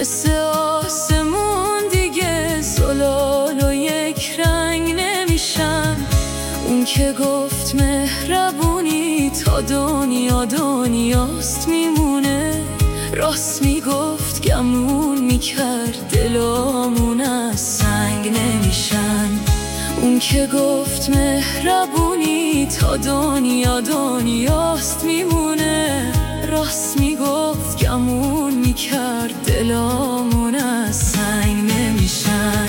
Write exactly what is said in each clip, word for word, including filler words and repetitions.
مثل آسمون دیگه زلال و یک رنگ نمیشن. اون که گفت مهربونی تا دنیا دنیاست میمونه، راست میگفت گمون میکرد دلامون از سنگ نمیشن. اون که گفت مهربونی تا دنیا دنیاست میمونه، راست میگفت گمون میکرد دلامون از سنگ نمیشن.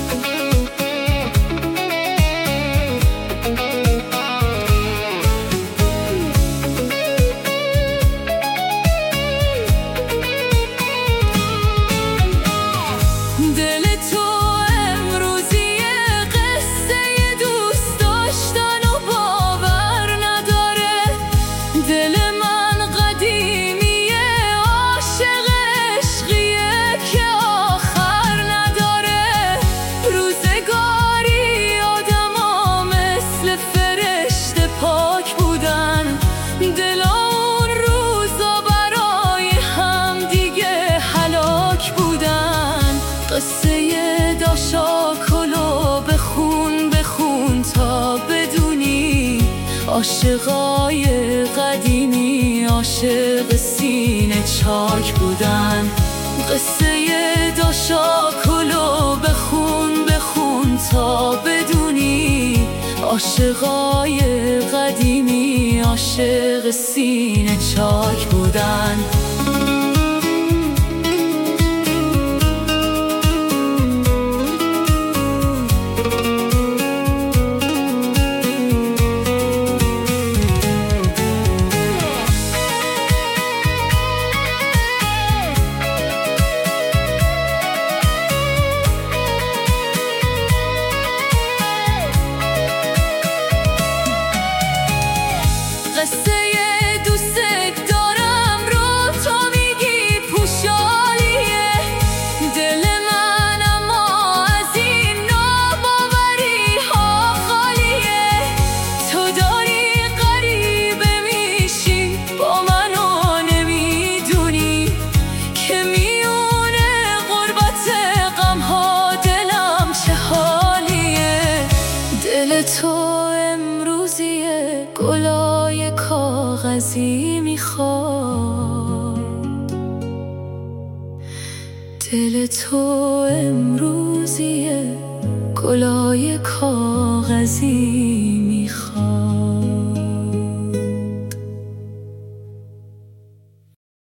دل تو امروزی قصه دوست داشتن و باور نداره، دل من قدیمیه عاشق عشقیه که آخر نداره. روزگاری آدما مثل فرشته پاک بودن، دل اون روزا برای هم دیگه هلاک بودن. قصه داشاکلو بخون بخون تا بدونی، عاشقای قدیمی عاشق سینه چاک بودن. قصه داشاکلو بخون بخون تا بدونی، عاشقای قدیمی عاشق سینه چاک بودن. قصه دوست دارم رو تو میگی پوشالیه، دل من اما از این ناباوری ها خالیه. تو داری غریبه میشی با منو نمیدونی، که میونه غربت غم ها دلم چه حالیه. دل تو امروزیه گلای کاغذی میخواد، دل تو امروزیه گلای کاغذی میخواد.